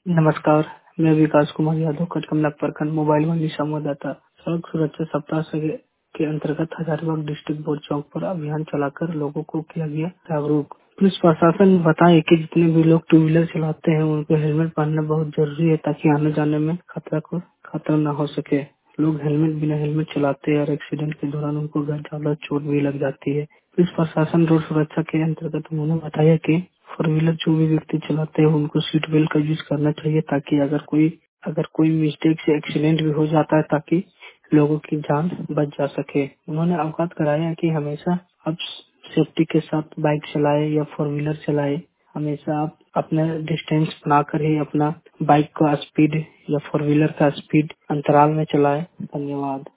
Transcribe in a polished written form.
नमस्कार, मैं विकास कुमार यादव कटकमला प्रखंड मोबाइल मंडी संवाददाता। सड़क सुरक्षा सप्ताह के अंतर्गत हजारीबाग डिस्ट्रिक्ट बोर्ड चौक पर अभियान चलाकर लोगों को किया गया जागरूक। पुलिस प्रशासन बताए कि जितने भी लोग टू व्हीलर चलाते हैं उनको हेलमेट पहनना बहुत जरूरी है ताकि आने जाने में खतरा न हो सके। लोग बिना हेलमेट चलाते हैं और एक्सीडेंट के दौरान उनको ज्यादा चोट भी लग जाती है। पुलिस प्रशासन रोड सुरक्षा के अंतर्गत उन्होंने बताया कि फोर व्हीलर जो भी व्यक्ति चलाते हैं उनको सीट बेल्ट का यूज करना चाहिए ताकि अगर कोई मिस्टेक से एक्सीडेंट भी हो जाता है ताकि लोगों की जान बच जा सके। उन्होंने अवगत कराया कि हमेशा आप सेफ्टी के साथ बाइक चलाए या फोर व्हीलर चलाए, हमेशा आप अपना डिस्टेंस बनाकर ही अपना बाइक का स्पीड या फोर व्हीलर का स्पीड अंतराल में चलाए। धन्यवाद।